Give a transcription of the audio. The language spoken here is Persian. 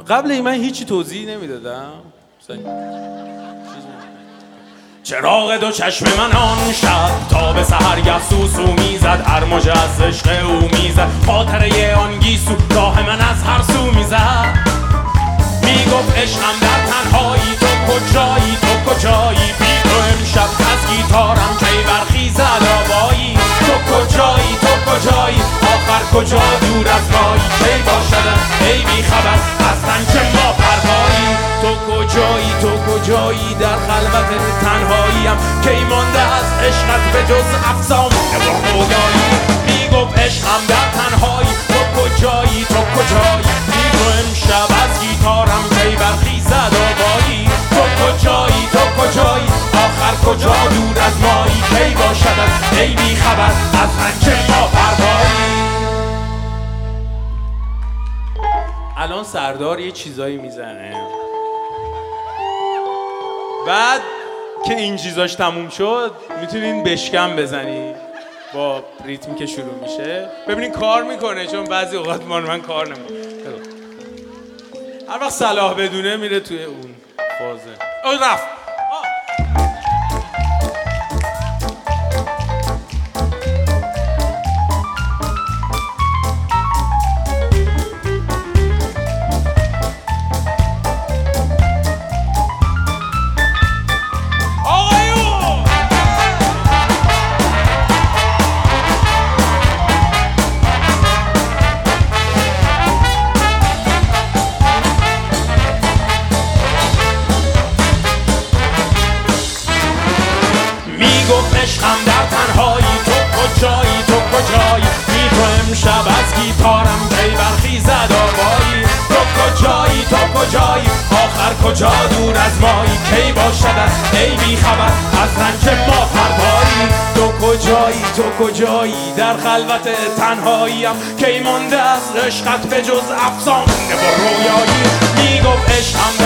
قبل این من هیچی توضیح نمیدادم. چراغ دو چشم من آن شب تا به سحرگه سوسو میزد، هر موج از عشق او میزد، خاطره آن گیسو راه من از هر سو میزد. میگفت عشقم در تنهایی، تو کجایی تو کجایی، بی تو امشب از گیتارم کی برخیزد آوایی. تو کجایی تو کجایی، آخر کجا دور از مایی، کی باشد ای بی خبر از رنج ما پروایی. تو کجایی تو کجایی، در خلوت تنهاییم کی مانده از عشقت به جز افسانه و رویایی. میگفت عشقم در تنهایی، تو کجایی تو کجایی، بی تو امشب از گیتارم کی برخیزد آوایی. تو کجایی تو کجایی، آخر کجا دور از مایی، کی باشد ای بی خبر از رنج ما پروایی. الان سردار یه چیزایی میزنه، بعد که این چیزاش تموم شد میتونین بشکم بزنی با ریتمی که شروع میشه، ببینین کار میکنه، چون بعضی اوقات من کار نمیکنه. هر وقت صلاح بدونه میره توی اون فازه. رفت. عشقم در تنهایی، تو کجایی تو کجایی، بی تو امشب از گیتارم کی برخیزد آوایی. تو کجایی تو کجایی، آخر کجا دور از مایی، کی باشد ای بی خبر از رنج ما پروایی. تو کجایی تو کجایی، در خلوت تنهاییم کی مانده از عشقت به جز افسانه و رویایی. میگفت عشقم